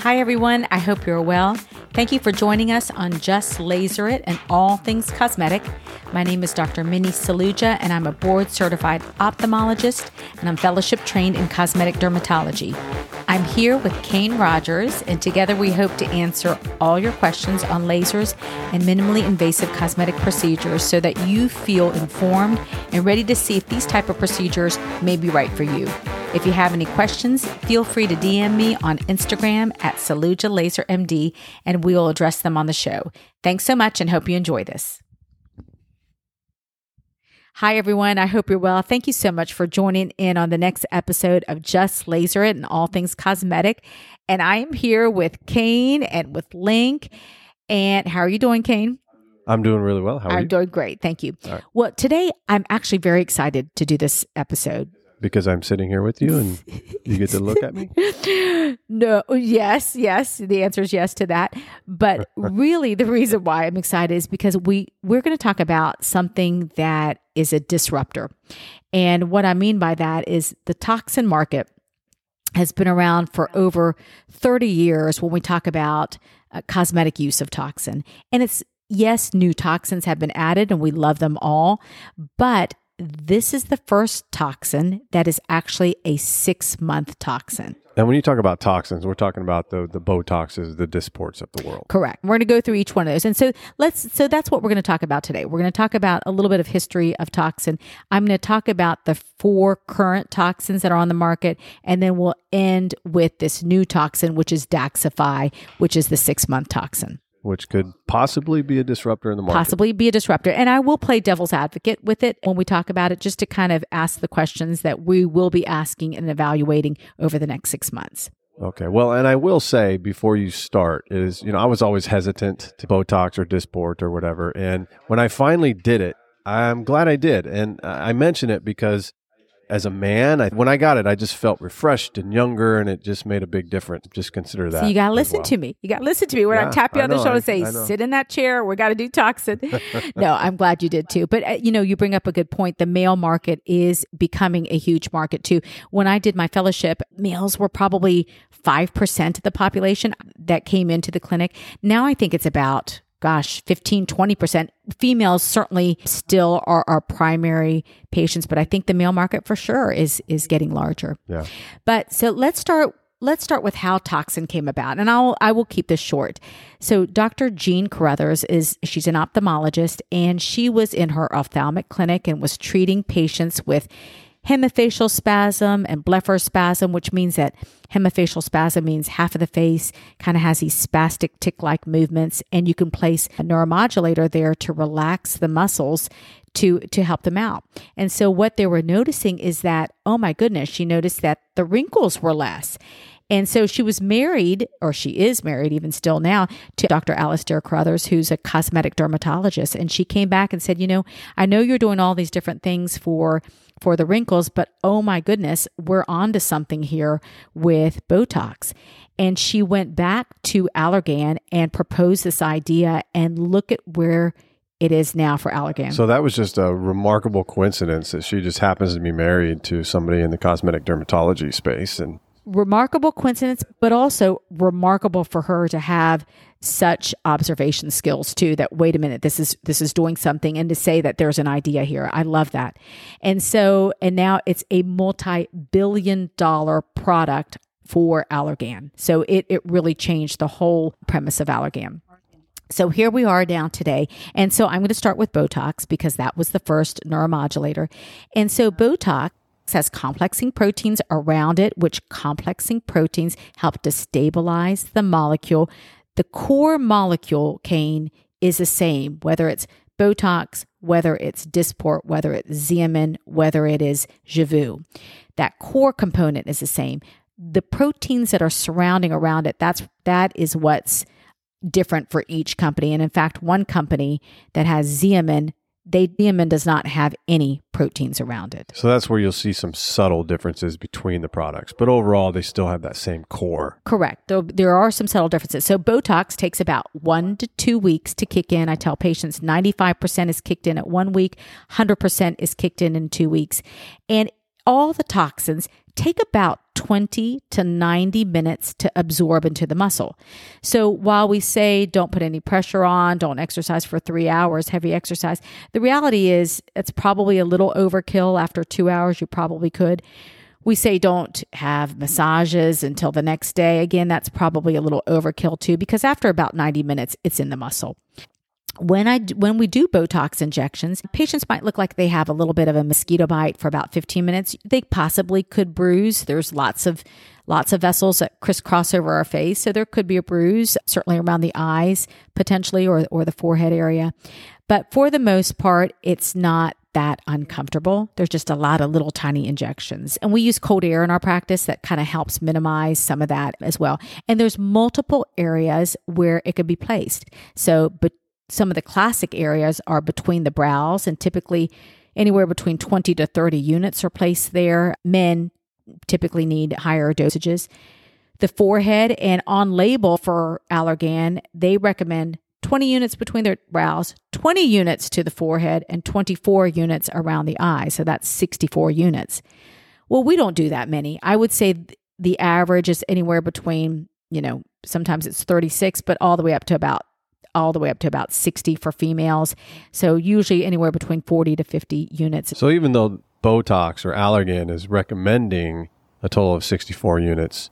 Hi, everyone. I hope you're well. Thank you for joining us on Just Laser It and All Things Cosmetic. My name is Dr. Minnie Saluja, and I'm a board-certified ophthalmologist, and I'm fellowship-trained in cosmetic dermatology. I'm here with Kane Rogers, and together we hope to answer all your questions on lasers and minimally invasive cosmetic procedures so that you feel informed and ready to see if these type of procedures may be right for you. If you have any questions, feel free to DM me on Instagram at SalujaLaserMD, and we will address them on the show. Thanks so much and hope you enjoy this. Hi, everyone. I hope you're well. Thank you so much for joining in on the next episode of Just Laser It and All Things Cosmetic. And I am here with Kane and with Link. And how are you doing, Kane? I'm doing really well. How are you? I'm doing great. Thank you. All right. Well, today I'm actually very excited to do this episode. Because I'm sitting here with you and you get to look at me? No, yes. The answer is yes to that. But really the reason why I'm excited is because we're going to talk about something that is a disruptor. And what I mean by that is the toxin market has been around for over 30 years when we talk about cosmetic use of toxin. And it's, yes, new toxins have been added and we love them all, but this is the first toxin that is actually a 6-month toxin. And when you talk about toxins, we're talking about the Botoxes, the Dysports of the world. Correct. We're going to go through each one of those. And so that's what we're going to talk about today. We're going to talk about a little bit of history of toxin. I'm going to talk about the 4 current toxins that are on the market, and then we'll end with this new toxin, which is Daxxify, which is the 6-month toxin. Which could possibly be a disruptor in the market. Possibly be a disruptor. And I will play devil's advocate with it when we talk about it, just to kind of ask the questions that we will be asking and evaluating over the next 6 months. Okay. Well, and I will say before you start is, I was always hesitant to Botox or Dysport or whatever. And when I finally did it, I'm glad I did. And I mention it because as a man, when I got it, I just felt refreshed and younger, and it just made a big difference. Just consider that. So you got to listen to me. You got to listen to me when I tap you on the shoulder and say, sit in that chair. We got to do toxin. No, I'm glad you did too. But, you bring up a good point. The male market is becoming a huge market too. When I did my fellowship, males were probably 5% of the population that came into the clinic. Now I think it's about 15, 20%. Females certainly still are our primary patients, but I think the male market for sure is getting larger. Yeah. But so let's start with how toxin came about, and I will keep this short. So Dr. Jean Carruthers she's an ophthalmologist, and she was in her ophthalmic clinic and was treating patients with hemifacial spasm and blepharospasm, which means that hemifacial spasm means half of the face kind of has these spastic tick-like movements, and you can place a neuromodulator there to relax the muscles to help them out. And so what they were noticing is that, oh my goodness, she noticed that the wrinkles were less. And so she was married, or she is married even still now, to Dr. Alistair Carruthers, who's a cosmetic dermatologist. And she came back and said, I know you're doing all these different things for the wrinkles, but oh my goodness, we're on to something here with Botox. And she went back to Allergan and proposed this idea, and look at where it is now for Allergan. So that was just a remarkable coincidence that she just happens to be married to somebody in the cosmetic dermatology space. And remarkable coincidence, but also remarkable for her to have such observation skills too, that wait a minute, this is doing something, and to say that there's an idea here. I love that. And now it's a multi-billion-dollar product for Allergan. So it really changed the whole premise of Allergan. So here we are now today. And so I'm going to start with Botox because that was the first neuromodulator. And so Botox has complexing proteins around it, which complexing proteins help to stabilize the molecule. The core molecule, Kane, is the same, whether it's Botox, whether it's Dysport, whether it's Xeomin, whether it is Jeuveau. That core component is the same. The proteins that are surrounding around it, that is what's different for each company. And in fact, one company that has Xeomin, Xeomin does not have any proteins around it. So that's where you'll see some subtle differences between the products. But overall, they still have that same core. Correct. There are some subtle differences. So Botox takes about 1 to 2 weeks to kick in. I tell patients 95% is kicked in at 1 week, 100% is kicked in 2 weeks. And all the toxins take about about 20 to 90 minutes to absorb into the muscle. So while we say don't put any pressure on, don't exercise for 3 hours, heavy exercise, the reality is it's probably a little overkill. After 2 hours, you probably could. We say don't have massages until the next day. Again, that's probably a little overkill too, because after about 90 minutes, it's in the muscle. When we do Botox injections, patients might look like they have a little bit of a mosquito bite for about 15 minutes. They possibly could bruise. There's lots of vessels that crisscross over our face. So there could be a bruise, certainly around the eyes, potentially, or the forehead area. But for the most part, it's not that uncomfortable. There's just a lot of little tiny injections. And we use cold air in our practice that kind of helps minimize some of that as well. And there's multiple areas where it could be placed. So, some of the classic areas are between the brows, and typically anywhere between 20 to 30 units are placed there. Men typically need higher dosages. The forehead, and on label for Allergan, they recommend 20 units between their brows, 20 units to the forehead, and 24 units around the eye. So that's 64 units. Well, we don't do that many. I would say the average is anywhere between, sometimes it's 36, but all the way up to about 60 for females. So usually anywhere between 40 to 50 units. So even though Botox or Allergan is recommending a total of 64 units,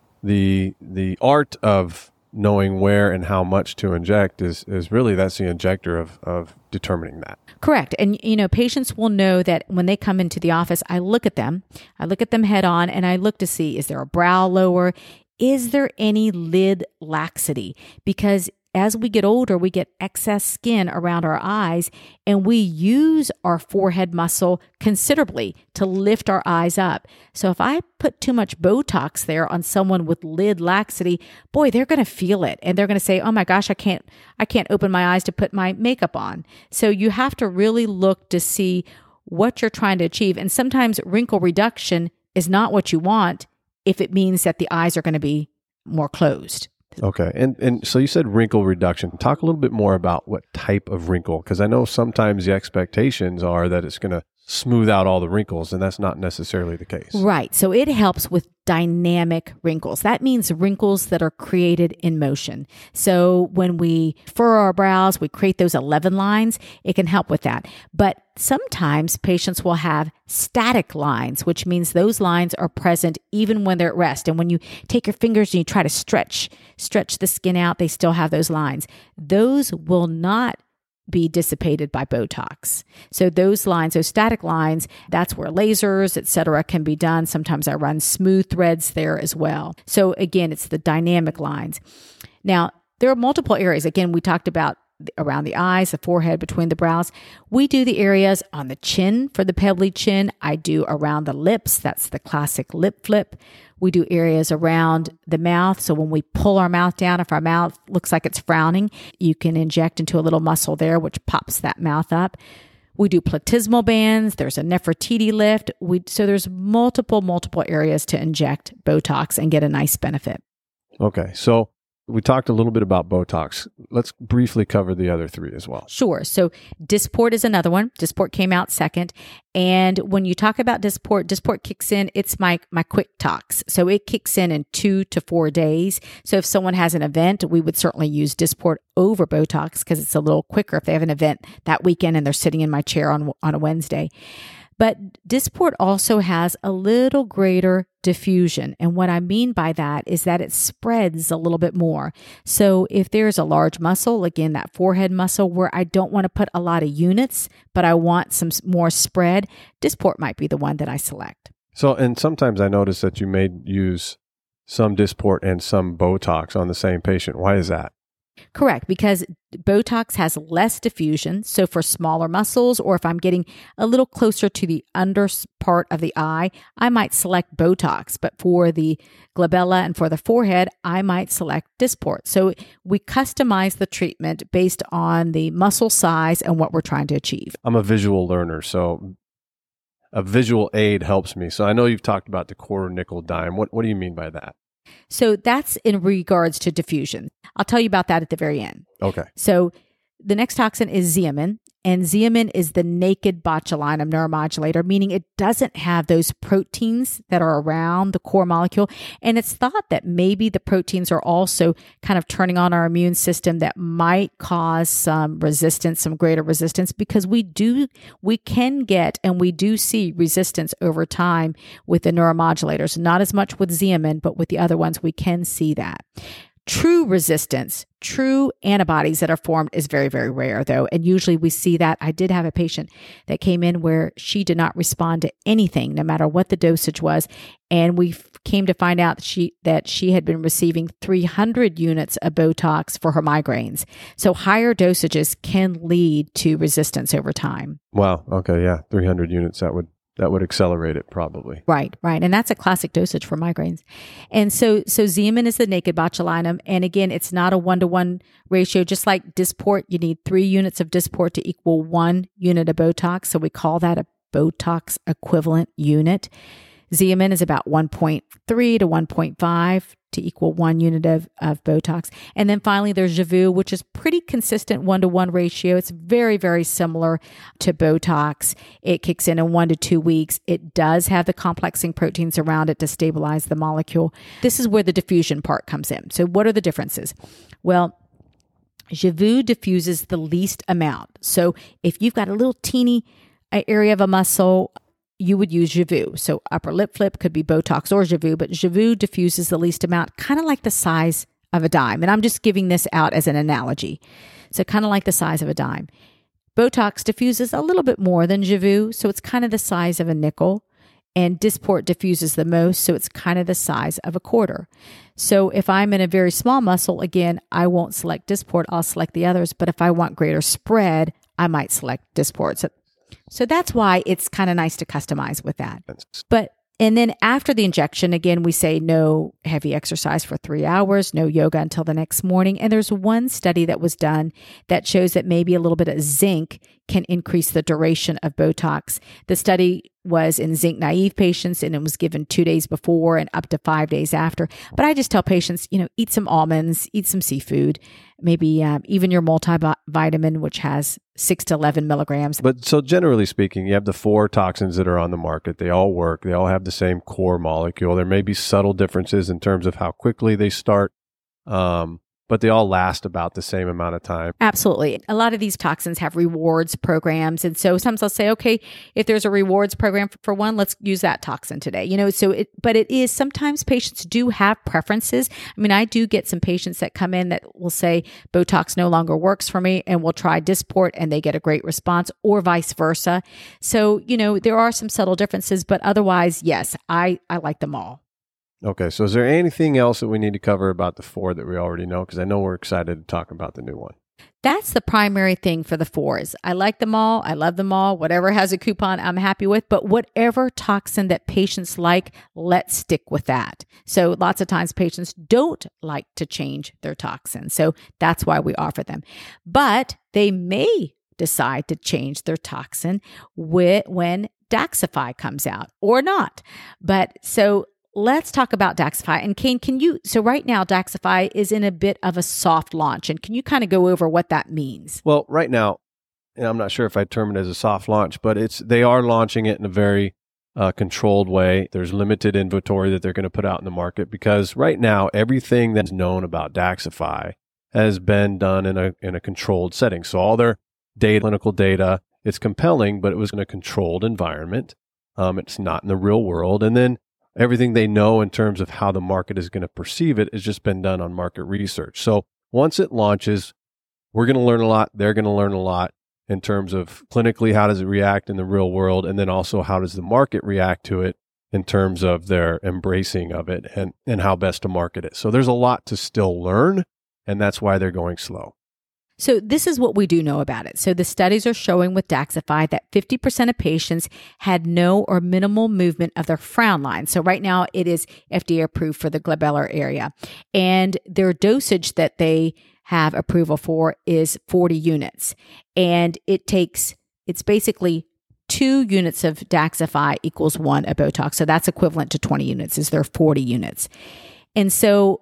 the art of knowing where and how much to inject is really, that's the injector of determining that. Correct. And, patients will know that when they come into the office, I look at them head on, and I look to see, is there a brow lower? Is there any lid laxity? Because as we get older, we get excess skin around our eyes, and we use our forehead muscle considerably to lift our eyes up. So if I put too much Botox there on someone with lid laxity, boy, they're going to feel it. And they're going to say, oh my gosh, I can't open my eyes to put my makeup on. So you have to really look to see what you're trying to achieve. And sometimes wrinkle reduction is not what you want if it means that the eyes are going to be more closed. Okay. And so you said wrinkle reduction. Talk a little bit more about what type of wrinkle, because I know sometimes the expectations are that it's going to smooth out all the wrinkles, and that's not necessarily the case. Right. So it helps with dynamic wrinkles. That means wrinkles that are created in motion. So when we furrow our brows, we create those 11 lines. It can help with that. But sometimes patients will have static lines, which means those lines are present even when they're at rest. And when you take your fingers and you try to stretch the skin out, they still have those lines. Those will not be dissipated by Botox. So those lines, those static lines, that's where lasers, et cetera, can be done. Sometimes I run smooth threads there as well. So again, it's the dynamic lines. Now, there are multiple areas. Again, we talked about around the eyes, the forehead, between the brows. We do the areas on the chin for the pebbly chin. I do around the lips. That's the classic lip flip. We do areas around the mouth. So when we pull our mouth down, if our mouth looks like it's frowning, you can inject into a little muscle there, which pops that mouth up. We do platysmal bands. There's a Nefertiti lift. So there's multiple areas to inject Botox and get a nice benefit. Okay. So we talked a little bit about Botox. Let's briefly cover the other three as well. Sure. So Dysport is another one. Dysport came out second. And when you talk about Dysport kicks in, it's my quick tox. So it kicks in 2 to 4 days. So if someone has an event, we would certainly use Dysport over Botox because it's a little quicker if they have an event that weekend and they're sitting in my chair on a Wednesday. But Dysport also has a little greater diffusion. And what I mean by that is that it spreads a little bit more. So if there's a large muscle, again, that forehead muscle where I don't want to put a lot of units, but I want some more spread, Dysport might be the one that I select. So, and sometimes I notice that you may use some Dysport and some Botox on the same patient. Why is that? Correct, because Botox has less diffusion. So for smaller muscles, or if I'm getting a little closer to the under part of the eye, I might select Botox. But for the glabella and for the forehead, I might select Dysport. So we customize the treatment based on the muscle size and what we're trying to achieve. I'm a visual learner, so a visual aid helps me. So I know you've talked about the quarter nickel dime. What do you mean by that? So that's in regards to diffusion. I'll tell you about that at the very end. Okay. So the next toxin is Xeomin. And Xeomin is the naked botulinum neuromodulator, meaning it doesn't have those proteins that are around the core molecule. And it's thought that maybe the proteins are also kind of turning on our immune system that might cause some resistance, some greater resistance, because we can get and we do see resistance over time with the neuromodulators. Not as much with Xeomin, but with the other ones, we can see that. True resistance, true antibodies that are formed is very, very rare though. And usually we see that. I did have a patient that came in where she did not respond to anything, no matter what the dosage was. And we came to find out that she had been receiving 300 units of Botox for her migraines. So higher dosages can lead to resistance over time. Wow. Okay. Yeah. 300 units. That would accelerate it probably. Right. And that's a classic dosage for migraines. And so Xeomin is the naked botulinum. And again, it's not a 1-to-1 ratio. Just like Dysport, you need 3 units of Dysport to equal 1 unit of Botox. So we call that a Botox equivalent unit. Xeomin is about 1.3 to 1.5 to equal 1 unit of Botox. And then finally, there's Jeuveau, which is pretty consistent 1-to-1 ratio. It's very, very similar to Botox. It kicks in 1 to 2 weeks. It does have the complexing proteins around it to stabilize the molecule. This is where the diffusion part comes in. So what are the differences? Well, Jeuveau diffuses the least amount. So if you've got a little teeny area of a muscle, you would use Jeuveau. So upper lip flip could be Botox or Jeuveau, but Jeuveau diffuses the least amount, kind of like the size of a dime. And I'm just giving this out as an analogy. So kind of like the size of a dime. Botox diffuses a little bit more than Jeuveau, so it's kind of the size of a nickel. And Dysport diffuses the most, so it's kind of the size of a quarter. So if I'm in a very small muscle, again, I won't select Dysport, I'll select the others. But if I want greater spread, I might select Dysport. So that's why it's kind of nice to customize with that. And then after the injection, again, we say no heavy exercise for 3 hours, no yoga until the next morning. And there's one study that was done that shows that maybe a little bit of zinc can increase the duration of Botox. The study was in zinc naive patients, and it was given 2 days before and up to 5 days after. But I just tell patients, eat some almonds, eat some seafood, maybe even your multivitamin, which has 6 to 11 milligrams. But so generally speaking, you have the 4 toxins that are on the market. They all work. They all have the same core molecule. There may be subtle differences in terms of how quickly they start. But they all last about the same amount of time. Absolutely. A lot of these toxins have rewards programs. And so sometimes I'll say, okay, if there's a rewards program for one, let's use that toxin today. But it is, sometimes patients do have preferences. I mean, I do get some patients that come in that will say Botox no longer works for me and will try Dysport and they get a great response, or vice versa. So, there are some subtle differences, but otherwise, yes, I like them all. Okay, so is there anything else that we need to cover about the 4 that we already know? Because I know we're excited to talk about the new one. That's the primary thing for the 4s. I like them all. I love them all. Whatever has a coupon, I'm happy with. But whatever toxin that patients like, let's stick with that. So lots of times patients don't like to change their toxin. So that's why we offer them. But they may decide to change their toxin when Daxxify comes out or not. But so let's talk about Daxxify. And Kane, so right now Daxxify is in a bit of a soft launch. And can you kind of go over what that means? Well, right now, and I'm not sure if I'd term it as a soft launch, but they are launching it in a very controlled way. There's limited inventory that they're going to put out in the market, because right now, everything that's known about Daxxify has been done in a controlled setting. So all their clinical data, it's compelling, but it was in a controlled environment. It's not in the real world. And then everything they know in terms of how the market is going to perceive it has just been done on market research. So once it launches, we're going to learn a lot. They're going to learn a lot in terms of clinically, how does it react in the real world? And then also, how does the market react to it in terms of their embracing of it and how best to market it. So there's a lot to still learn, and that's why they're going slow. So this is what we do know about it. So the studies are showing with Daxxify that 50% of patients had no or minimal movement of their frown line. So right now it is FDA approved for the glabellar area. And their dosage that they have approval for is 40 units. And it's basically 2 units of Daxxify equals 1 of Botox. So that's equivalent to 20 units, is their 40 units. And so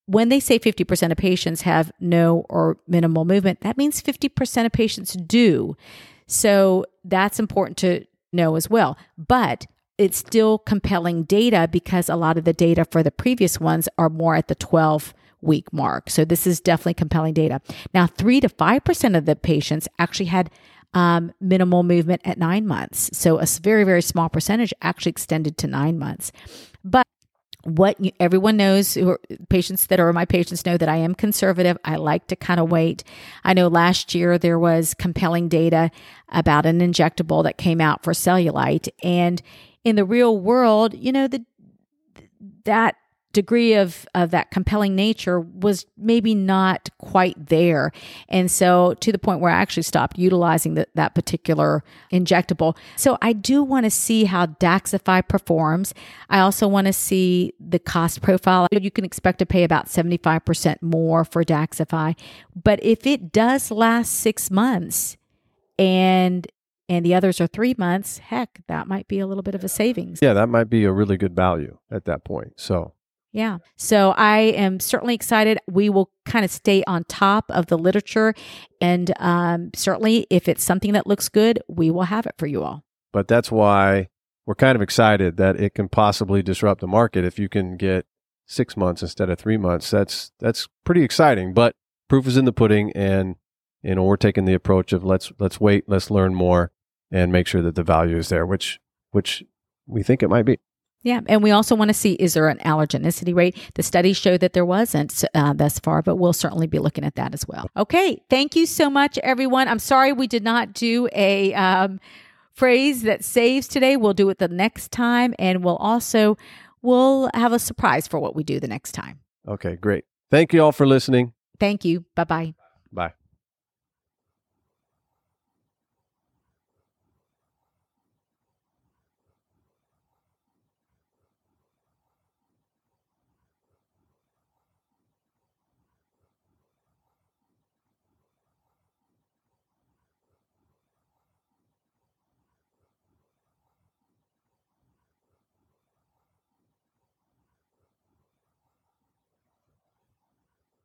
when they say 50% of patients have no or minimal movement, that means 50% of patients do. So that's important to know as well. But it's still compelling data because a lot of the data for the previous ones are more at the 12-week mark. So this is definitely compelling data. Now, 3 to 5% of the patients actually had minimal movement at 9 months. So a very, very small percentage actually extended to 9 months. But everyone knows, patients that are my patients know that I am conservative. I like to kind of wait. I know last year there was compelling data about an injectable that came out for cellulite. And in the real world, that degree of that compelling nature was maybe not quite there. And so to the point where I actually stopped utilizing that particular injectable. So I do want to see how Daxxify performs. I also want to see the cost profile. You can expect to pay about 75% more for Daxxify. But if it does last 6 months and the others are 3 months, heck, that might be a little bit of a savings. Yeah, that might be a really good value at that point. Yeah. So I am certainly excited. We will kind of stay on top of the literature. And certainly if it's something that looks good, we will have it for you all. But that's why we're kind of excited that it can possibly disrupt the market. If you can get 6 months instead of 3 months, that's pretty exciting. But proof is in the pudding. And, we're taking the approach of let's wait, let's learn more and make sure that the value is there, which we think it might be. Yeah. And we also want to see, is there an allergenicity rate? The studies show that there wasn't thus far, but we'll certainly be looking at that as well. Okay. Thank you so much, everyone. I'm sorry we did not do a phrase that saves today. We'll do it the next time. And we'll have a surprise for what we do the next time. Okay, great. Thank you all for listening. Thank you. Bye-bye.